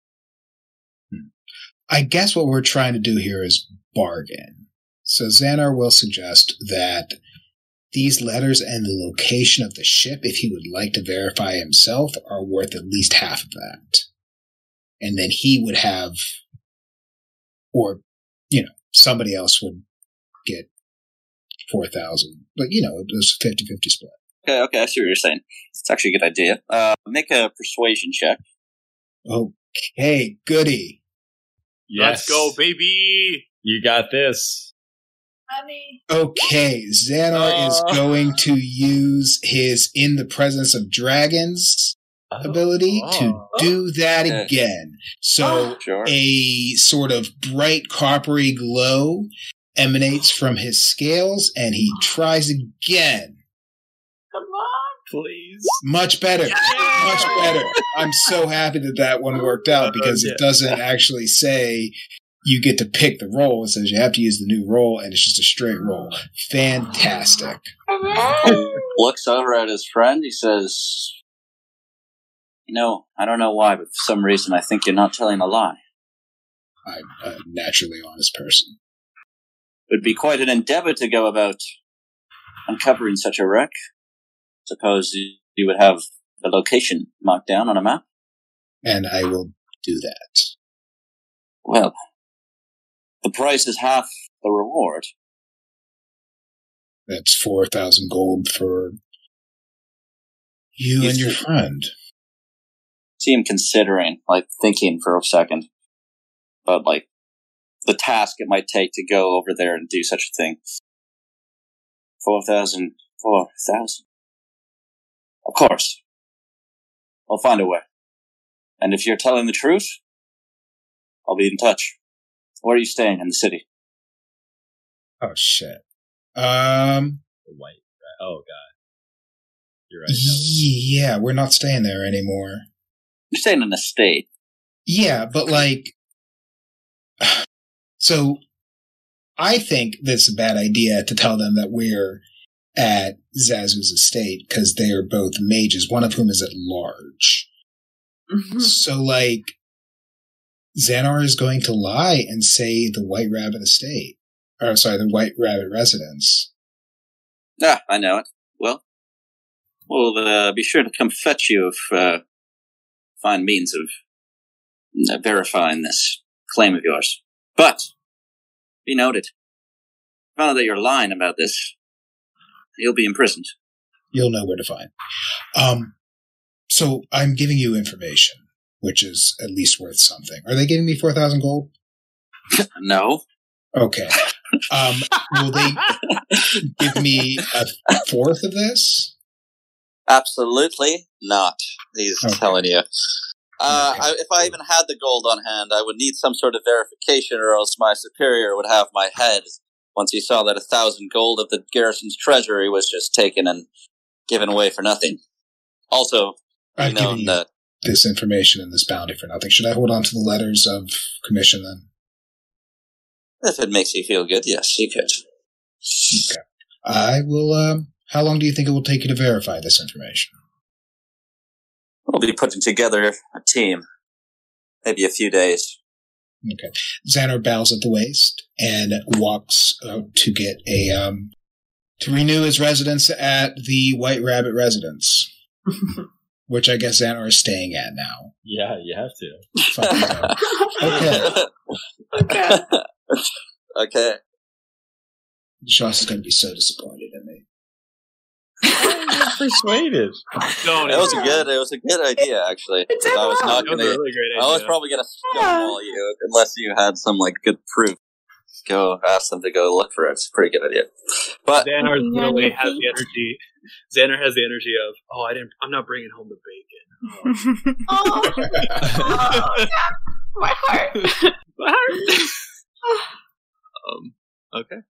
I guess what we're trying to do here is bargain. So Xanar will suggest that these letters and the location of the ship, if he would like to verify himself, are worth at least half of that. And then he would have, or, you know, somebody else would get four thousand. But, you know, it was a fifty-fifty split. Okay, okay, I see what you're saying. It's actually a good idea. Uh, make a persuasion check. Okay, goody. Yes. Let's go, baby! You got this. Honey. Okay, Xanar Oh. is going to use his In the Presence of Dragons ability to Oh. do that Okay. again. So Sure. a sort of bright coppery glow emanates from his scales, and he tries again. Come on. Please. Much better. Much better. I'm so happy that that one worked out because it doesn't actually say you get to pick the roll. It says you have to use the new roll, and it's just a straight roll. Fantastic. Looks over at his friend. He says, you know, I don't know why, but for some reason I think you're not telling a lie. I'm a naturally honest person. It would be quite an endeavor to go about uncovering such a wreck. Suppose you, you would have the location marked down on a map? And I will do that. Well, the price is half the reward. That's four thousand gold for you You and your see- friend. See him considering, like thinking for a second, but like the task it might take to go over there and do such a thing. Four thousand, four thousand. Of course. I'll find a way. And if you're telling the truth, I'll be in touch. Where are you staying in the city? Oh shit. Um. The white. Right? Oh god. You're right. No. Yeah, we're not staying there anymore. You're staying in a state. Yeah, but like, so I think that's a bad idea to tell them that we're at Zazu's estate because they are both mages, one of whom is at large. So, like, Xanar is going to lie and say the White Rabbit estate. Or, sorry, the White Rabbit residence. Ah, I know it. Well, we'll uh, be sure to come fetch you if uh, find means of uh, verifying this claim of yours. But, be noted, found out that you're lying about this, you'll be imprisoned. You'll know where to find. Um, so I'm giving you information, which is at least worth something. Are they giving me four thousand gold? No. Okay. Um, will they give me a fourth of this? Absolutely not, he's Okay. telling you. Uh, Okay. I, if I even had the gold on hand, I would need some sort of verification, or else my superior would have my head once he saw that a thousand gold of the garrison's treasury was just taken and given away for nothing. Also, I've you know given you that this information and this bounty for nothing. Should I hold on to the letters of commission then? if it makes you feel good, yes, you could. Okay. I will, um, how long do you think it will take you to verify this information? We'll be putting together a team. Maybe a few days. Okay. Xanar bows at the waist and walks out to get a, um, to renew his residence at the White Rabbit residence. Which I guess Xanar is staying at now. Yeah, you have to. Fucking hell. Okay. Okay. Okay. Shoss is going to be so disappointed in me. Persuaded. Don't It was a even- good. It was a good idea, actually. It did I was well. not That was gonna. a really great I was idea. probably gonna stonewall you unless you had some like good proof. Go ask them to go look for it. It's a pretty good idea. But Xanar Looking on literally your has feet. the energy. Xanar has the energy of, oh, I didn't. I'm not bringing home the bacon. Oh, oh, God. My heart. Oh. um. Okay.